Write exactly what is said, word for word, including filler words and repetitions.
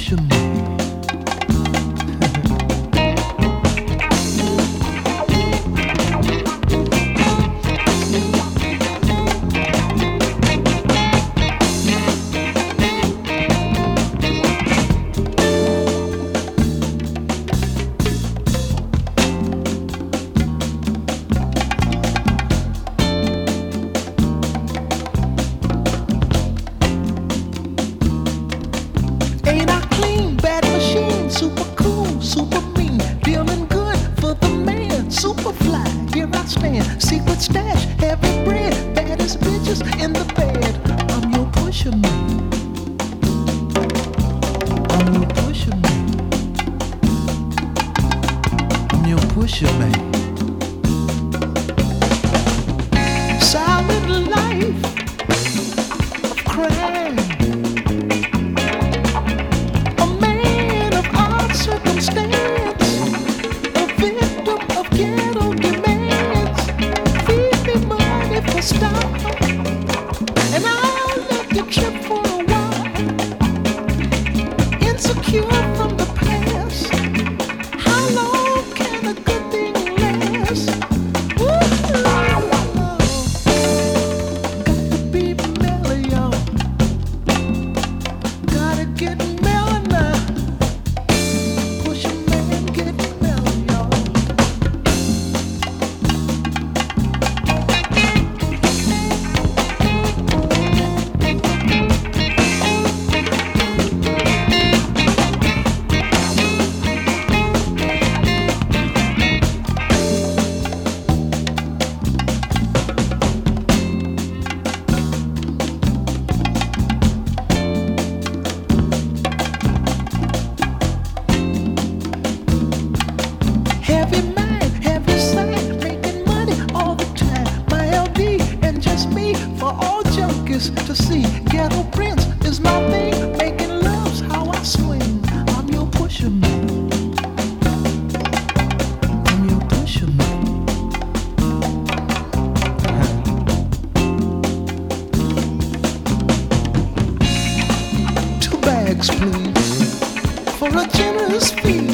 pusher man. Ain't I clean, bad machine, super cool, super mean, feeling good for the man, super fly, here I stand, secret stash, heavy bread, baddest bitches in the bed. I'm your pusher man. I'm your pusher man. I'm your pusher man. Silent life of crime. Circumstance, a victim of ghetto demands. Feed me money for style, and I'll let you trip for a while. Insecure from the past, how long can a good thing last? Ooh, got to be mellow, y'all. Gotta get mellow now. Heavy mind, heavy sight, making money all the time. My L D and just me for all junkies to see. Ghetto Prince is my thing, making love's how I swing. I'm your pusher man. I'm your pusher man. Two bags, please, for a generous fee.